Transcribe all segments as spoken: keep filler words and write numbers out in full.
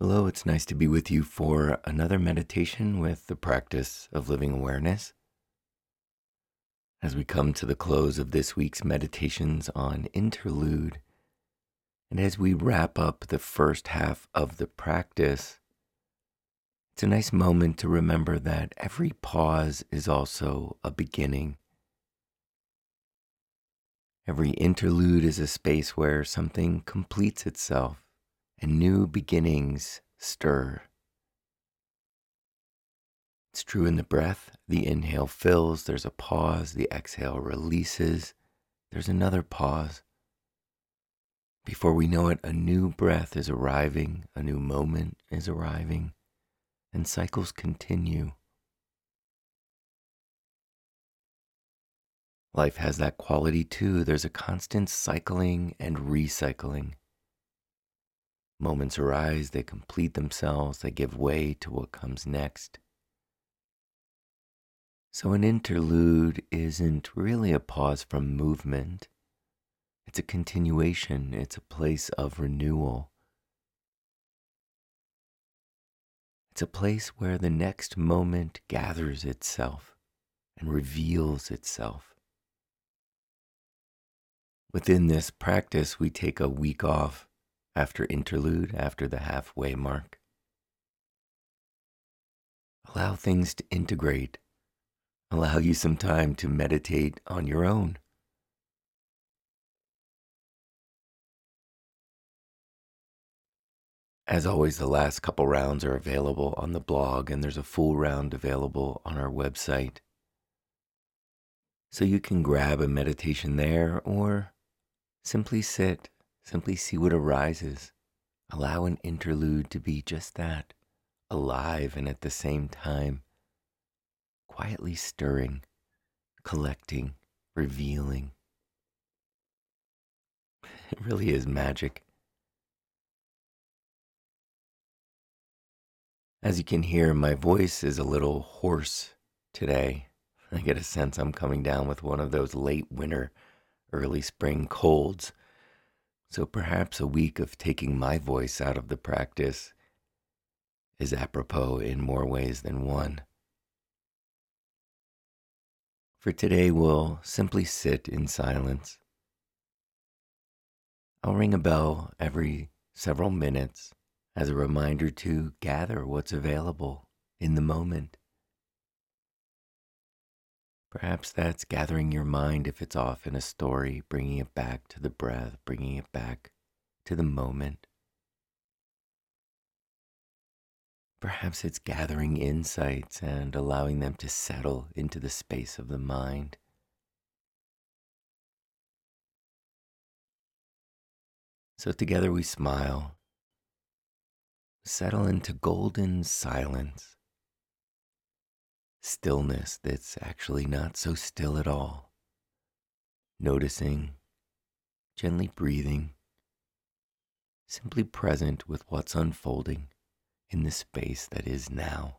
Hello, it's nice to be with you for another meditation with the practice of living awareness. As we come to the close of this week's meditations on interlude, and as we wrap up the first half of the practice, it's a nice moment to remember that every pause is also a beginning. Every interlude is a space where something completes itself and new beginnings stir. It's true in the breath. The inhale fills, there's a pause. The exhale releases, there's another pause. Before we know it, a new breath is arriving, a new moment is arriving, and cycles continue. Life has that quality too. There's a constant cycling and recycling. Moments arise, they complete themselves, they give way to what comes next. So an interlude isn't really a pause from movement. It's a continuation. It's a place of renewal. It's a place where the next moment gathers itself and reveals itself. Within this practice, we take a week off after interlude, after the halfway mark. Allow things to integrate. Allow you some time to meditate on your own. As always, the last couple rounds are available on the blog, and there's a full round available on our website. So you can grab a meditation there or simply sit, simply see what arises. Allow an interlude to be just that, alive and at the same time quietly stirring, collecting, revealing. It really is magic. As you can hear, my voice is a little hoarse today. I get a sense I'm coming down with one of those late winter, early spring colds. So perhaps a week of taking my voice out of the practice is apropos in more ways than one. For today, we'll simply sit in silence. I'll ring a bell every several minutes as a reminder to gather what's available in the moment. Perhaps that's gathering your mind if it's off in a story, bringing it back to the breath, bringing it back to the moment. Perhaps it's gathering insights and allowing them to settle into the space of the mind. So together we smile, settle into golden silence, stillness that's actually not so still at all, noticing, gently breathing, simply present with what's unfolding in the space that is now.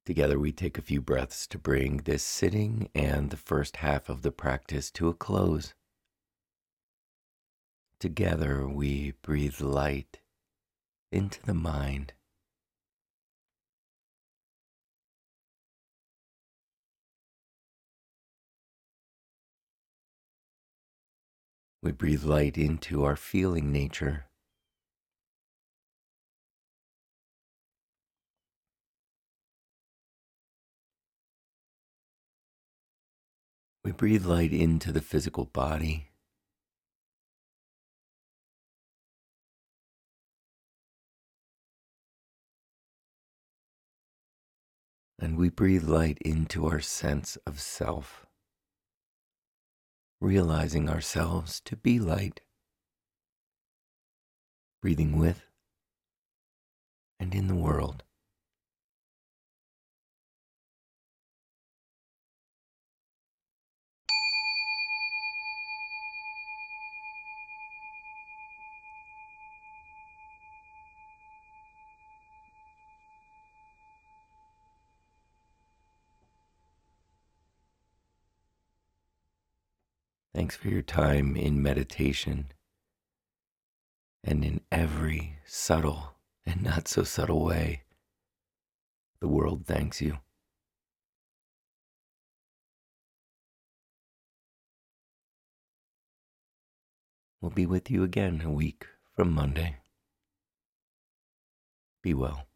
Together, we take a few breaths to bring this sitting and the first half of the practice to a close. Together, we breathe light into the mind. We breathe light into our feeling nature. We breathe light into the physical body. And we breathe light into our sense of self, realizing ourselves to be light, breathing with and in the world. Thanks for your time in meditation, and in every subtle and not so subtle way, the world thanks you. We'll be with you again a week from Monday. Be well.